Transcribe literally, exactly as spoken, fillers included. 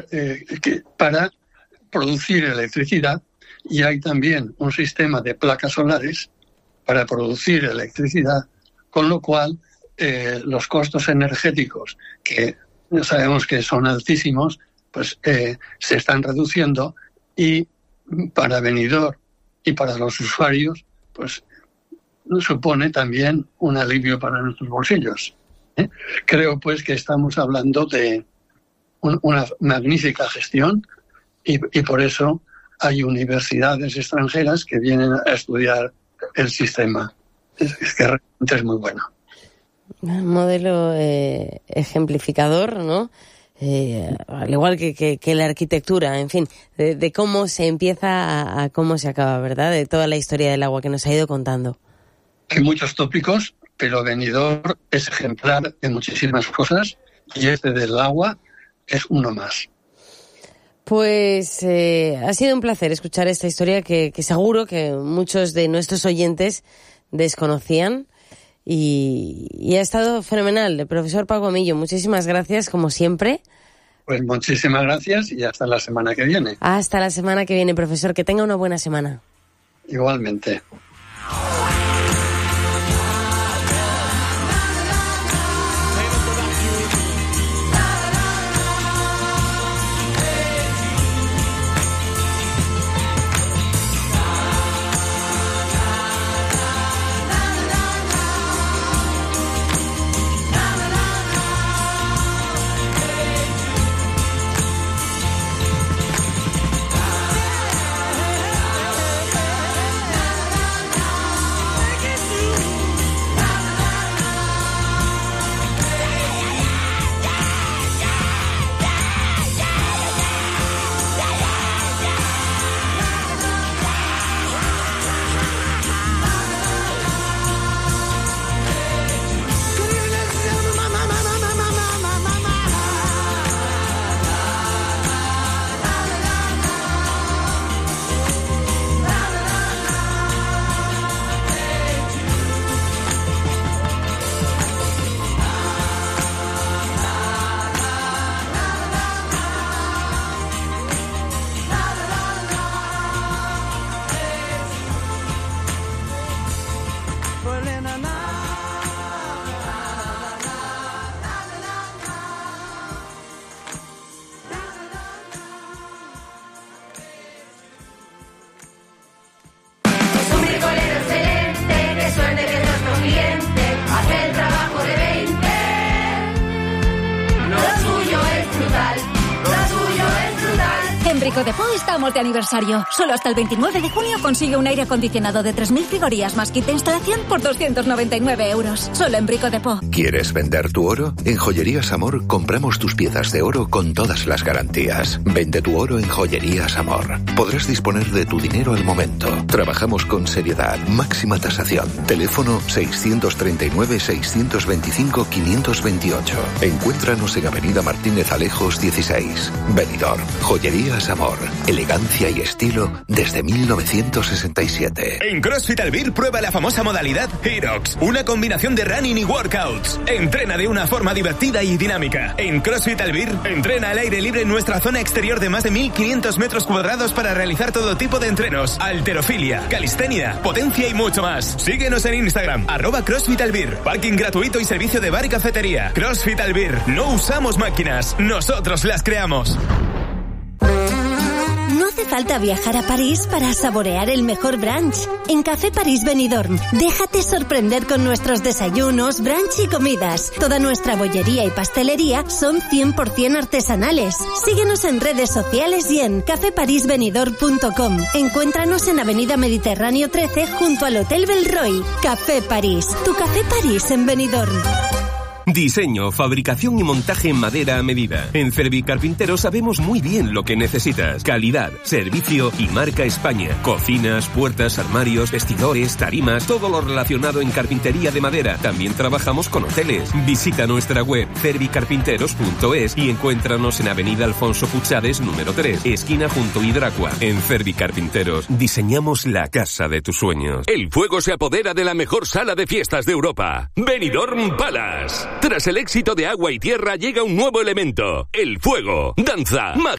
eh, que, para producir electricidad, y hay también un sistema de placas solares para producir electricidad, con lo cual eh, los costos energéticos, que sabemos que son altísimos, pues eh, se están reduciendo, y para Benidorm y para los usuarios, pues supone también un alivio para nuestros bolsillos. ¿eh? Creo pues que estamos hablando de un, una magnífica gestión, y, y por eso hay universidades extranjeras que vienen a estudiar el sistema. Es, es que realmente es muy bueno. Un modelo eh, ejemplificador, ¿no? Eh, al igual que, que, que la arquitectura, en fin, de, de cómo se empieza a, a cómo se acaba, ¿verdad? De toda la historia del agua que nos ha ido contando. Hay muchos tópicos, pero Benidorm es ejemplar de muchísimas cosas, y este del agua es uno más. Pues eh, ha sido un placer escuchar esta historia que, que seguro que muchos de nuestros oyentes desconocían, y, y ha estado fenomenal. El profesor Paco Amillo, muchísimas gracias, como siempre. Pues muchísimas gracias, y hasta la semana que viene. Hasta la semana que viene, profesor. Que tenga una buena semana. Igualmente. Brico Depot estamos de aniversario. Solo hasta el veintinueve de junio consigue un aire acondicionado de tres mil frigorías más kit de instalación por doscientos noventa y nueve euros. Solo en Brico Depot. ¿Quieres vender tu oro? En Joyerías Amor compramos tus piezas de oro con todas las garantías. Vende tu oro en Joyerías Amor. Podrás disponer de tu dinero al momento. Trabajamos con seriedad, máxima tasación. Teléfono seiscientos treinta y nueve, seiscientos veinticinco, quinientos veintiocho. Encuéntranos en Avenida Martínez Alejos dieciséis. Benidorm. Joyerías Amor. Elegancia y estilo desde mil novecientos sesenta y siete. En CrossFit Albir prueba la famosa modalidad HEROX, una combinación de running y workouts. Entrena de una forma divertida y dinámica. En CrossFit Albir, entrena al aire libre en nuestra zona exterior de más de mil quinientos metros cuadrados para realizar todo tipo de entrenos, halterofilia, calistenia, potencia y mucho más. Síguenos en Instagram, arroba CrossFit Albir. Parking gratuito y servicio de bar y cafetería. CrossFit Albir. No usamos máquinas, nosotros las creamos. No hace falta viajar a París para saborear el mejor brunch. En Café París Benidorm, déjate sorprender con nuestros desayunos, brunch y comidas. Toda nuestra bollería y pastelería son cien por ciento artesanales. Síguenos en redes sociales y en café paris benidorm punto com. Encuéntranos en Avenida Mediterráneo trece junto al Hotel Belroy. Café París, tu Café París en Benidorm. Diseño, fabricación y montaje en madera a medida. En Cervi Carpintero sabemos muy bien lo que necesitas. Calidad, servicio y marca España. Cocinas, puertas, armarios, vestidores, tarimas, todo lo relacionado en carpintería de madera. También trabajamos con hoteles. Visita nuestra web cervicarpinteros punto es y encuéntranos en Avenida Alfonso Puchades número tres, esquina junto a Hidracua. En Cervi Carpinteros diseñamos la casa de tus sueños. El fuego se apodera de la mejor sala de fiestas de Europa. Benidorm Palace. Tras el éxito de Agua y Tierra llega un nuevo elemento, el fuego. Danza, magia